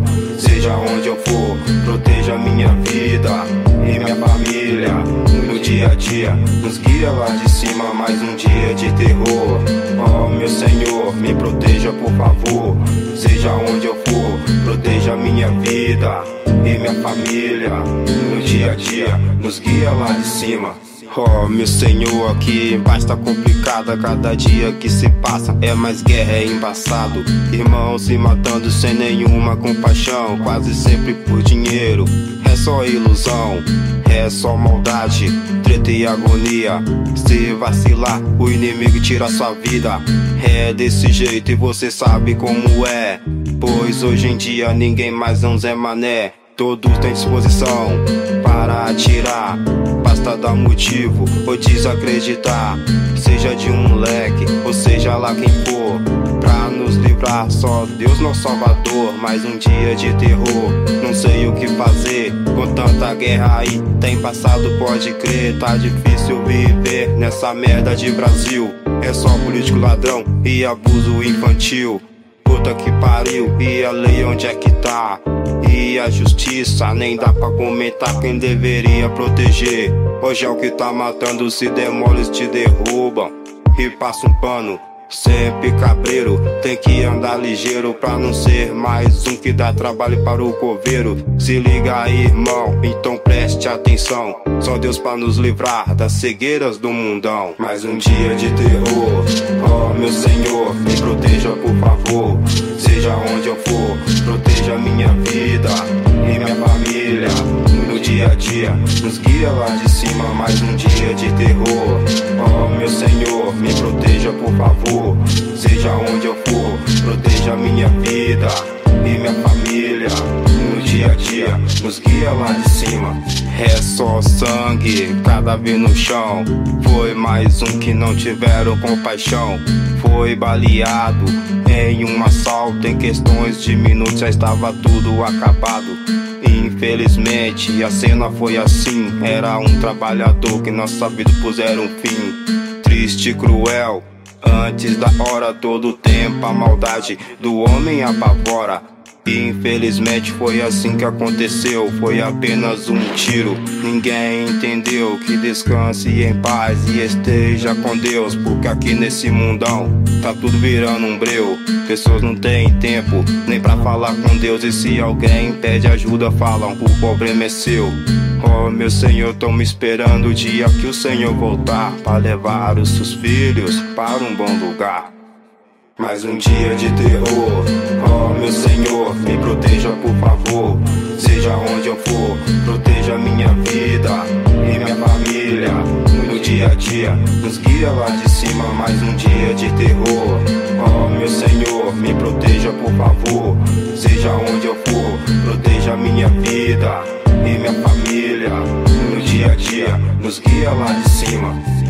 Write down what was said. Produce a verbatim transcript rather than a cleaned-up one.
Seja onde eu for, proteja minha vida e minha família. No dia a dia, nos guia lá de cima, mais um dia de terror. Oh meu Senhor, me proteja por favor. Seja onde eu for, proteja minha vida e minha família. No dia a dia, nos guia lá de cima. Oh meu Senhor, aqui embaixo tá complicado. Cada dia que se passa é mais guerra, é embaçado. Irmãos se matando sem nenhuma compaixão, quase sempre por dinheiro. É só ilusão, é só maldade, treta e agonia. Se vacilar, o inimigo tira sua vida. É desse jeito e você sabe como é, pois hoje em dia ninguém mais é um Zé Mané. Todos têm disposição para atirar, basta dar motivo ou desacreditar. Seja de um moleque ou seja lá quem for, pra nos livrar só Deus nosso Salvador. Mais um dia de terror, não sei o que fazer com tanta guerra aí. Tem passado, pode crer, tá difícil viver nessa merda de Brasil. É só político ladrão e abuso infantil. Puta que pariu, e a lei onde é que tá? E a justiça, nem dá pra comentar quem deveria proteger. Hoje é o que tá matando, se demoles te derrubam e passa um pano. Sempre cabreiro, tem que andar ligeiro pra não ser mais um que dá trabalho para o coveiro. Se liga aí, irmão, então preste atenção. Só Deus pra nos livrar das cegueiras do mundão. Mais um dia de terror, oh meu Senhor, me proteja por favor. Seja onde eu for, proteja minha vida e minha família. No dia a dia, nos guia lá de cima, mais um dia de terror. Oh meu Senhor, me proteja por favor. Seja onde eu for, proteja minha vida e minha família. No dia a dia, nos guia lá de cima. É só sangue, cadáver no chão. Foi mais um que não tiveram compaixão. Foi baleado em um assalto, em questões de minutos já estava tudo acabado. Infelizmente a cena foi assim, era um trabalhador que nossa vida puseram um fim. Triste e cruel, antes da hora, todo tempo a maldade do homem apavora. Infelizmente foi assim que aconteceu, foi apenas um tiro. Ninguém entendeu, que descanse em paz e esteja com Deus. Porque aqui nesse mundão tá tudo virando um breu. Pessoas não têm tempo nem pra falar com Deus, e se alguém pede ajuda falam, o problema é seu. Oh meu Senhor, tô me esperando o dia que o Senhor voltar, pra levar os seus filhos para um bom lugar. Mais um dia de terror, oh meu Senhor, me proteja por favor. Seja onde eu for, proteja minha vida e minha família. No dia a dia, nos guia lá de cima, mais um dia de terror. Oh meu Senhor, me proteja por favor. Seja onde eu for, proteja minha vida e minha família. No dia a dia, nos guia lá de cima.